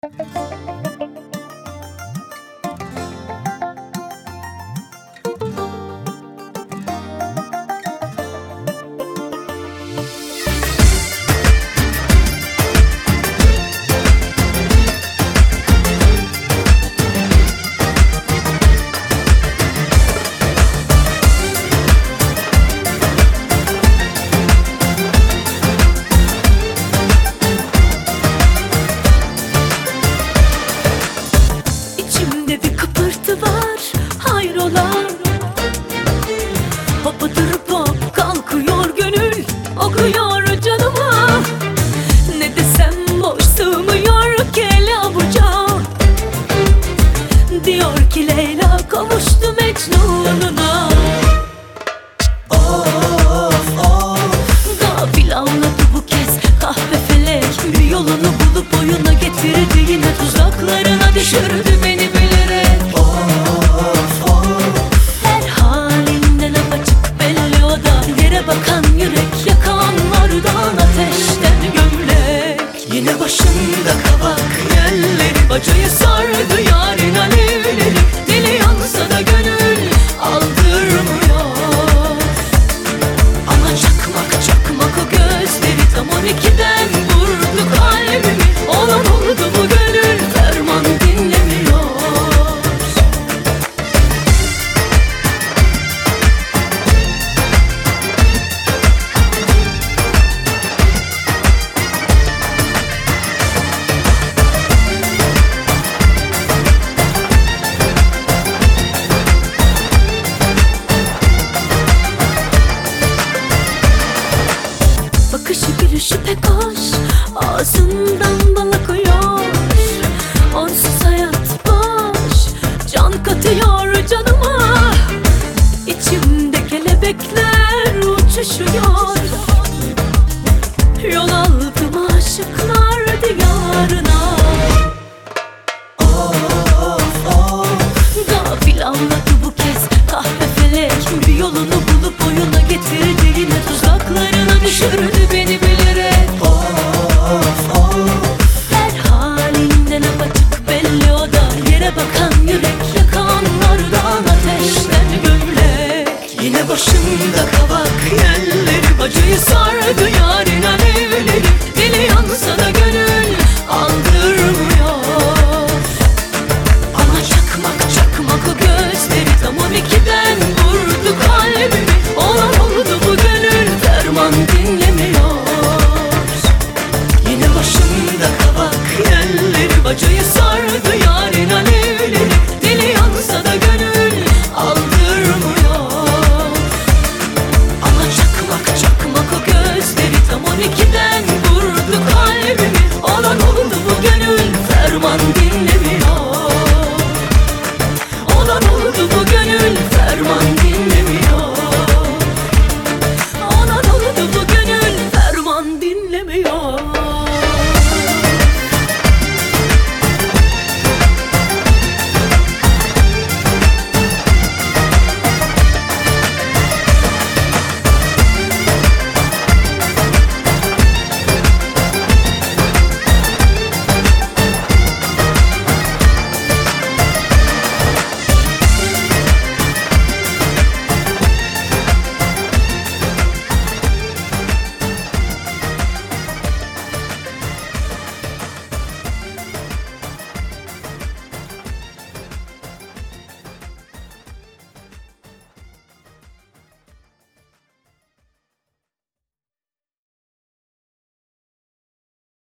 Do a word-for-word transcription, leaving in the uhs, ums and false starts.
İçimde bir kıpırtı var, hayrola? Hopadır hop kalkıyor gönül, okuyor canıma. Ne desem boş sığmıyor ki el avuca. Diyor ki Leyla kavuştu Mecnun'una. Of of, gafil anladı bu kez kahve felek. Bir yolunu bulup oyuna getirdi, yine tuzaklarına düşürdü beni bilerek. Of of, her halinden apaçık belli o da. Yere bakan yürek, yakanlardan ateşten gömlek. Yine başında kabak yelleri, bacayı sardı yarın alevleri. Dili yansa da gönül aldırmıyor. Ama çakmak çakmak o gözleri, tam on ikiden vurdu kalbimi. Olan oldu bu gönül, ferman dinlemiyor. Bakışı gülüşü pek hoş, ağzından bal akıyor. Onsuz hayat boş, can katıyor canıma. İçimde kelebekler uçuşuyor.